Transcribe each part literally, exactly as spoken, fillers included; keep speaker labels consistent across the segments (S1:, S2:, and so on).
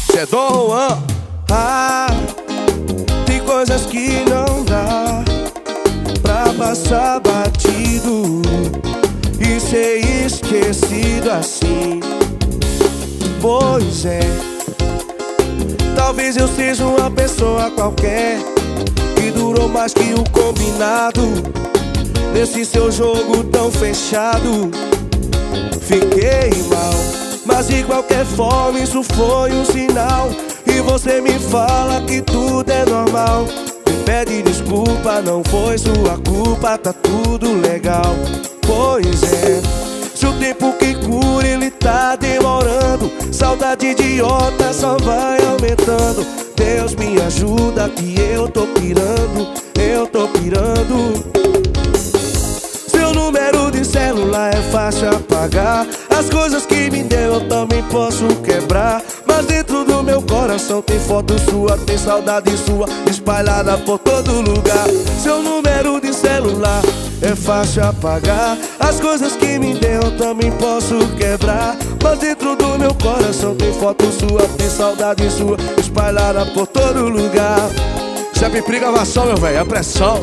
S1: Cê é Dom Juan.
S2: Ah, tem coisas que não dá pra passar batido e ser esquecido assim. Pois é, talvez eu seja uma pessoa qualquer que durou mais que o combinado. Nesse seu jogo tão fechado, fiquei mal, mas de qualquer forma isso foi um sinal. E você me fala que tudo é normal, me pede desculpa, não foi sua culpa, tá tudo legal. Pois é, se o tempo que cura ele tá demorando, saudade idiota só vai aumentando. Deus me ajuda que eu tô pirando, eu tô pirando. Seu número de celular é fácil apagar, as coisas que me deu eu também posso quebrar, mas dentro do meu coração tem foto sua, tem saudade sua espalhada por todo lugar. Seu número de celular é fácil apagar, as coisas que me deu eu também posso quebrar, mas dentro do meu coração tem foto sua, tem saudade sua espalhada por todo lugar.
S1: Sempre gravação, meu velho, a pressão.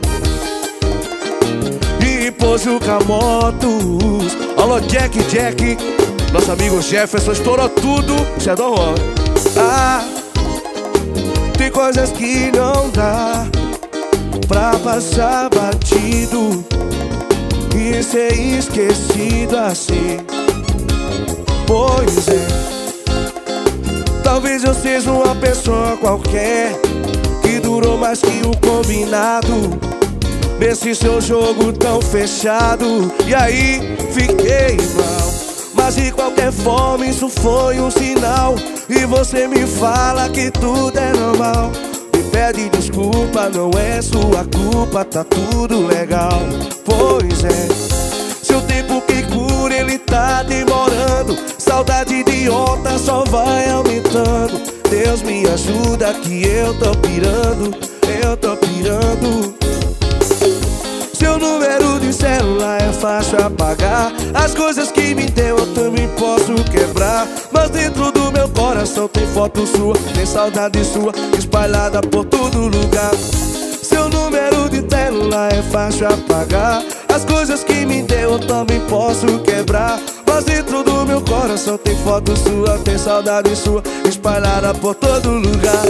S2: E Pojo Camotos,
S1: alô Jack, Jack, nosso amigo Jefferson estourou tudo. Cê é Dom Juan.
S2: ah, tem coisas que não dá pra passar batido e ser esquecido assim. Pois é, talvez eu seja uma pessoa qualquer que durou mais que o combinado nesse seu jogo tão fechado. E aí, fiquei mal, mas de qualquer forma isso foi um sinal. E você me fala que tudo é normal, me pede desculpa, não é sua culpa, tá tudo legal. Pois é, seu tempo que cura ele tá demorando, saudade idiota só vai aumentando. Deus me ajuda que eu tô pirando, eu tô pirando. Seu número de celular é fácil apagar, as coisas que me deu eu também posso quebrar, mas dentro do meu coração tem foto sua, tem saudade sua espalhada por todo lugar. Seu número de celular é fácil apagar, as coisas que me deu eu também posso quebrar, mas dentro do meu coração tem foto sua, tem saudade sua espalhada por todo lugar.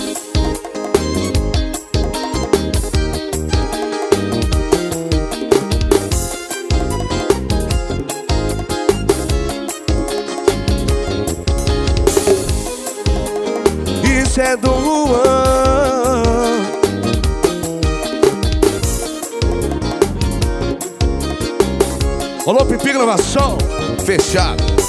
S2: Isso é Dom Juan.
S1: Alô Pipi gravação, fechado.